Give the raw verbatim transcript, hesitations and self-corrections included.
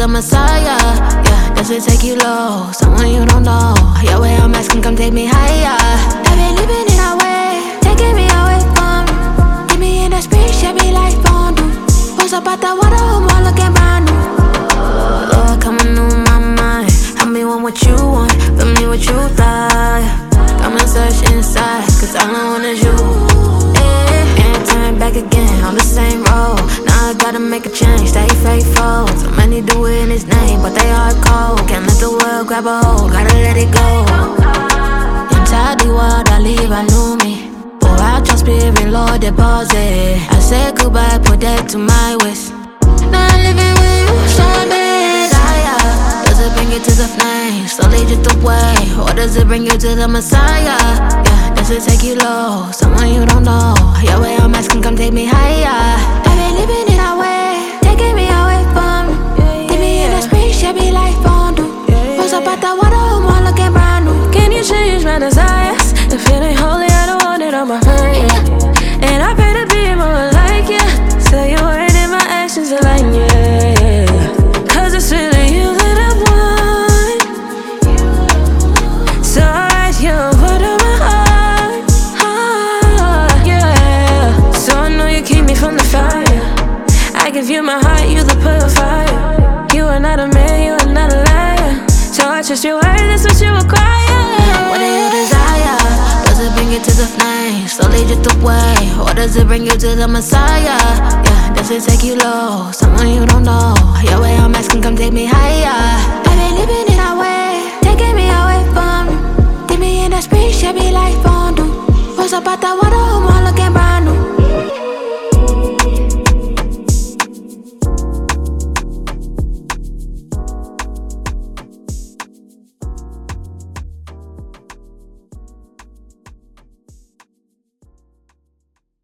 the Messiah. Yeah, does it take you low? Someone you don't know. Yeah, way I'm asking, come take me higher. I've been living in a way, taking me away from you. Get me in the street, share me like fondue. Post up at the water, home, all looking brand new. Lord, coming on my mind. Help me want what you want, fill me with you thought. Come and search inside, cause all I want is you. Yeah, and turn back again on the same road. Now I gotta make a change, stay faithful. So many do it in his name, but they are cold. Can't let the world grab a hold, gotta let it go. Inside the world I leave, I knew me. Pour out your spirit, Lord, deposit. I said goodbye, put that to my waist. Now I'm living with you, showing me desire. Does it bring you to the flame, slowly drift away? Or does it bring you to the Messiah? Yeah, does it take you low? Someone you don't know. Yeah, way I'm asking, come take me higher. I've been living in a way, taking me away from you. Get me in the street, share me like fondue. Post up at the water, home, all looking brand new. Can you change my desires? If it ain't holy, I don't want it on my mind, yeah. And I pray to be more like you. Say your word and my actions align, yeah. Cause it's really you that I want. So I write your word on my heart, heart, yeah. So I know you keep me from the fire. I give you my heart, you the purifier. You are not a man, you are not a liar. So I trust your word, that's what you require. What do you desire? Does it bring you to the flame, slowly drift away? Or does it bring you to the Messiah? Yeah, does it take you low? Someone you don't know. Yeah, way I'm asking, come take me higher. I've been living in a way, taking me away from you. Get me in the street, share me like fondue. Post up at the water, home, all looking bright.